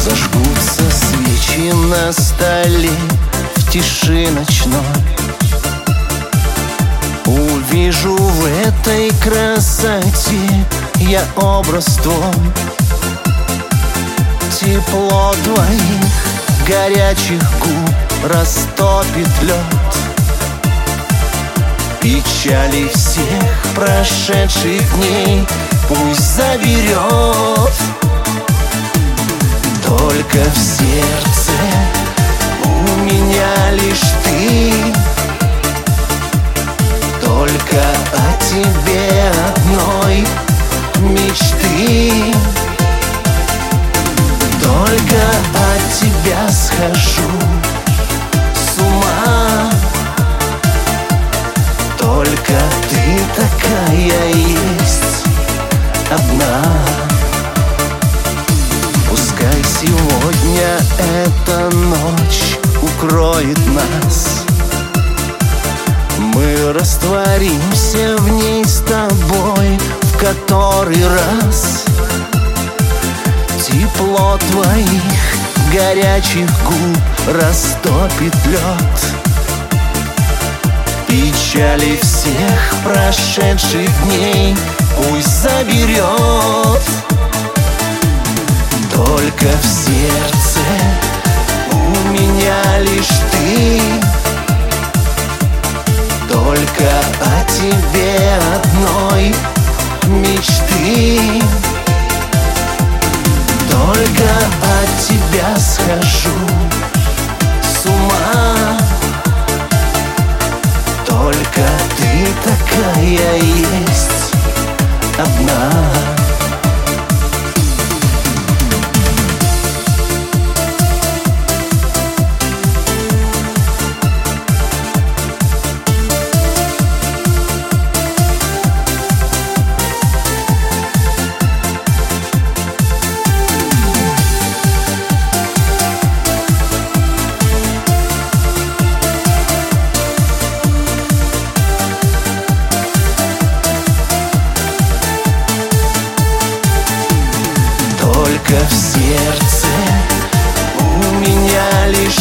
Зажгутся свечи на столе в тиши ночной. Увижу в этой красоте я образ твой. Тепло твоих горячих губ растопит лед. Печали всех прошедших дней пусть заберет. Только в сердце у меня лишь ты. Только о тебе одной мечты. Только от тебя схожу с ума. Только ты такая есть одна. Пускай сегодня эта ночь укроет нас. Мы растворимся в ней с тобой в который раз. Тепло твоих горячих губ растопит лед. Печали всех прошедших дней пусть заберет. Только в сердце у меня лишь ты. Только о тебе одной мечты. Только от тебя схожу с ума. Только ты такая есть одна. Только в сердце у меня лишь